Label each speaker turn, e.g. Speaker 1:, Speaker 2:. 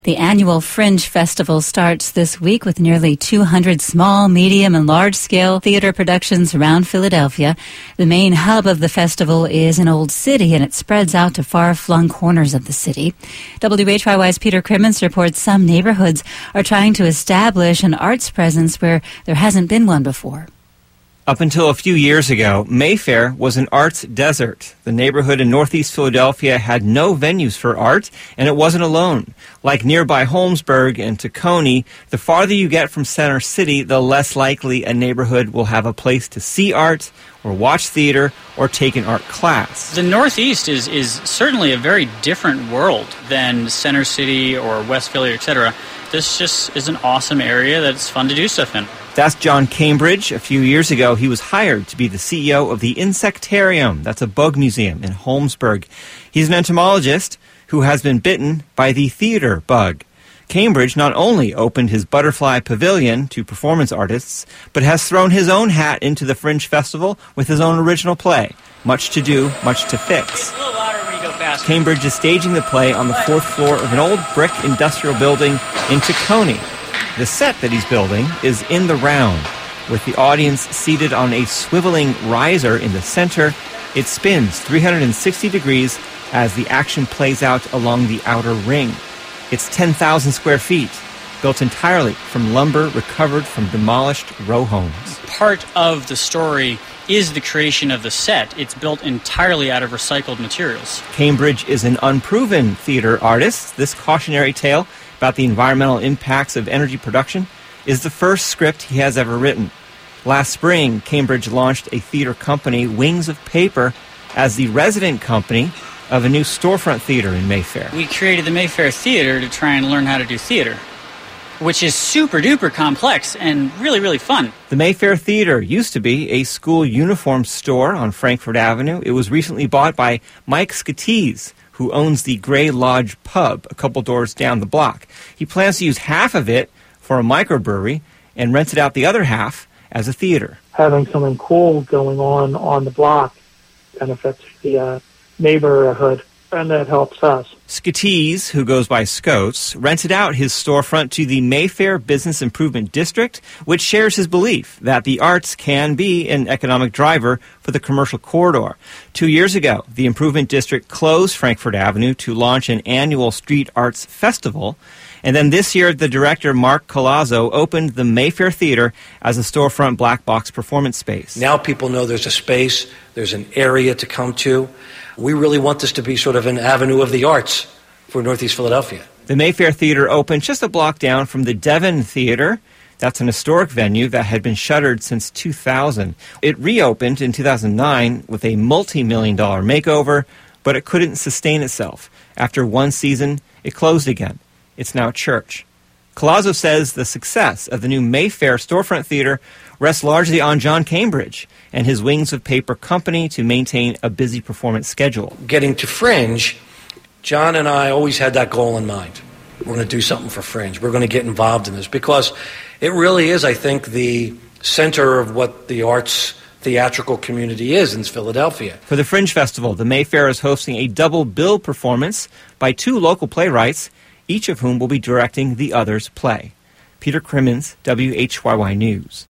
Speaker 1: The annual Fringe Festival starts this week with nearly 200 small, medium, and large-scale theater productions around Philadelphia. The main hub of the festival is an old city, and it spreads out to far-flung corners of the city. WHYY's Peter Crimmins reports some neighborhoods are trying to establish an arts presence where there hasn't been one before.
Speaker 2: Up until a few years ago, Mayfair was an arts desert. The neighborhood in northeast Philadelphia had no venues for art, and it wasn't alone. Like nearby Holmesburg and Tacony, the farther you get from Center City, the less likely a neighborhood will have a place to see art, or watch theater, or take an art class.
Speaker 3: The Northeast is certainly a very different world than Center City or West Philly, etc. This just is an awesome area that's fun to do stuff in.
Speaker 2: That's John Cambridge. A few years ago, he was hired to be the CEO of the Insectarium. That's a bug museum in Holmesburg. He's an entomologist who has been bitten by the theater bug. Cambridge not only opened his butterfly pavilion to performance artists, but has thrown his own hat into the Fringe Festival with his own original play, Much to Do, Much to Fix. Cambridge is staging the play on the fourth floor of an old brick industrial building in Tacony. The set that he's building is in the round, with the audience seated on a swiveling riser in the center. It spins 360 degrees as the action plays out along the outer ring. It's 10,000 square feet, built entirely from lumber recovered from demolished row homes.
Speaker 3: Part of the story is the creation of the set. It's built entirely out of recycled materials.
Speaker 2: Cambridge is an unproven theater artist. This cautionary tale about the environmental impacts of energy production is the first script he has ever written. Last spring, Cambridge launched a theater company, Wings of Paper, as the resident company of a new storefront theater in Mayfair.
Speaker 3: We created the Mayfair Theater to try and learn how to do theater, which is super-duper complex and really, really fun.
Speaker 2: The Mayfair Theater used to be a school uniform store on Frankfort Avenue. It was recently bought by Mike Scatese, who owns the Grey Lodge Pub a couple doors down the block. He plans to use half of it for a microbrewery and rented out the other half as a theater.
Speaker 4: Having something cool going on the block benefits the neighborhood, and that helps us.
Speaker 2: Scatese, who goes by Scotes, rented out his storefront to the Mayfair Business Improvement District, which shares his belief that the arts can be an economic driver for the commercial corridor. 2 years ago, the Improvement District closed Frankfort Avenue to launch an annual street arts festival. And then this year, the director, Mark Colazzo, opened the Mayfair Theater as a storefront black box performance space.
Speaker 5: Now people know there's a space, there's an area to come to. We really want this to be sort of an avenue of the arts for Northeast Philadelphia.
Speaker 2: The Mayfair Theater opened just a block down from the Devon Theater. That's an historic venue that had been shuttered since 2000. It reopened in 2009 with a multi-million-dollar makeover, but it couldn't sustain itself. After one season, it closed again. It's now a church. Colazzo says the success of the new Mayfair storefront theater rests largely on John Cambridge and his Wings of Paper company to maintain a busy performance schedule.
Speaker 5: Getting to Fringe, John and I always had that goal in mind. We're going to do something for Fringe. We're going to get involved in this because it really is, I think, the center of what the arts theatrical community is in Philadelphia.
Speaker 2: For the Fringe Festival, the Mayfair is hosting a double bill performance by two local playwrights, each of whom will be directing the other's play. Peter Crimmins, WHYY News.